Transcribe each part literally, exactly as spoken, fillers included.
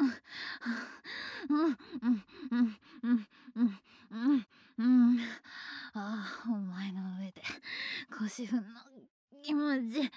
うんうんうんうんうんうんうん。ああ、お前の上で腰振んの気持ち。うん。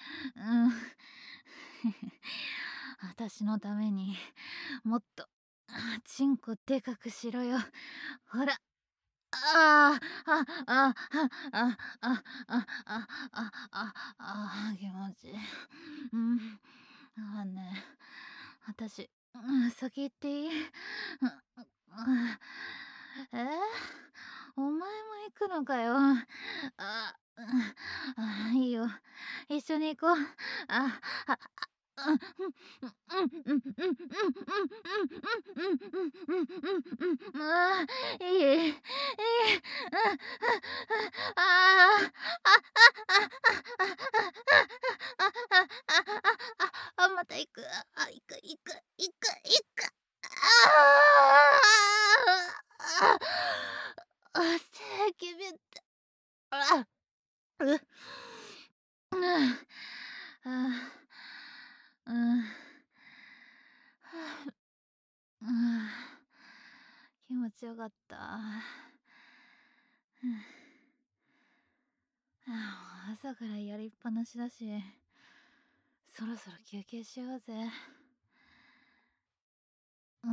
私のためにもっとあチンコでかくしろよ。ほら。ああ、あ、あ、あ、あ、あ、あ、あ、あ、あ、あ、気持ちいい。うん。あ、ねえ、私、うん、先行っていい？うん、うん。え？お前も行くのかよ。あ、うん、あ、いいよ。一緒に行こう。あ、あ、あ、うん、うん、うん、うん、うん、うん、うん、うん、うん、うん、うん、うん、うん、ああ、いい、いい、うん、ああ、あ、また行く。あ、行く行く行く行く。ああ、あ、叫びた。あ、う、うん、あ、うん。うん、気持ちよかった。うん、あ、朝からやりっぱなしだし、そろそろ休憩しようぜ。うん。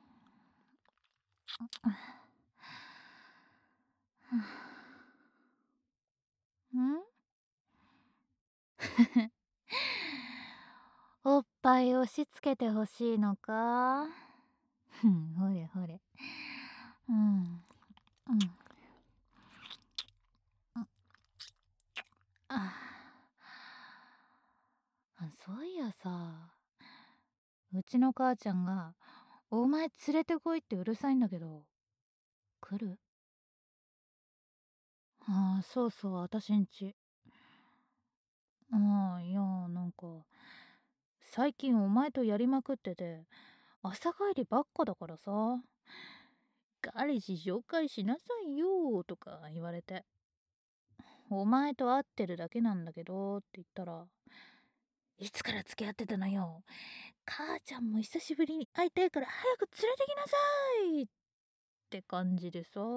ん？おっぱい押し付けてほしいのか？ふん、ほれほれ。うん。うん。うん。ああ、そういやさ、うちの母ちゃんが「お前連れてこい」ってうるさいんだけど、来る？ああ、そうそう、あたしんち。ああ、いや、なんか、最近お前とやりまくってて、朝帰りばっかだからさ、彼氏紹介しなさいよとか言われて、お前と会ってるだけなんだけどって言ったら、いつから付き合ってたのよ。母ちゃんも久しぶりに会いたいから早く連れてきなさいって感じでさ。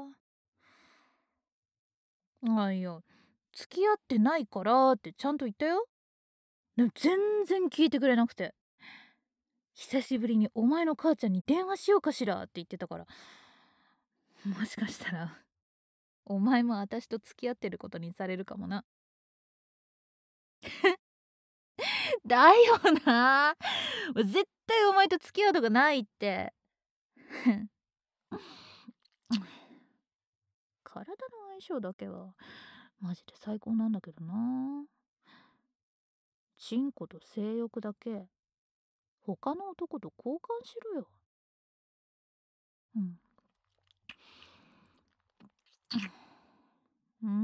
あ、いや、付き合ってないからってちゃんと言ったよ。でも全然聞いてくれなくて。久しぶりにお前の母ちゃんに電話しようかしらって言ってたから、もしかしたらお前も私と付き合ってることにされるかもな。だよな。絶対お前と付き合うとかないって。体の相性だけはマジで最高なんだけどな。チンコと性欲だけ他の男と交換しろよ。うん。うん。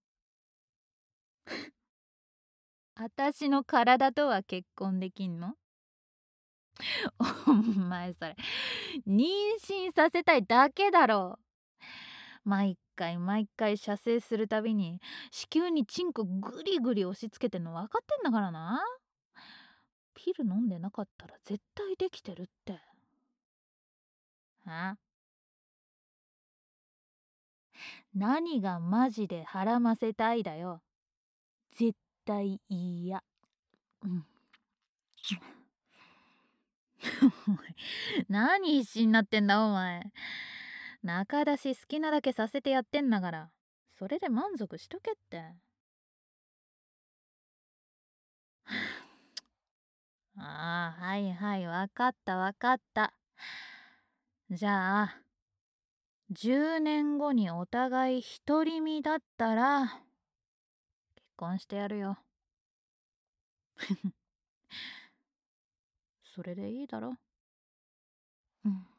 私の体とは結婚できんの？お前それ妊娠させたいだけだろ。毎回毎回射精するたびに子宮にチンコグリグリ押し付けてんの分かってんだからな。ピル飲んでなかったら絶対できてるって。あ、何がマジで腹ませたいだよ。絶対嫌。うん。おい、何必死になってんだお前。中出し好きなだけさせてやってんだから、それで満足しとけって。ああ、はいはい、わかったわかった。じゃあ、じゅうねんごにお互い独り身だったら、結婚してやるよ。それでいいだろ。うん。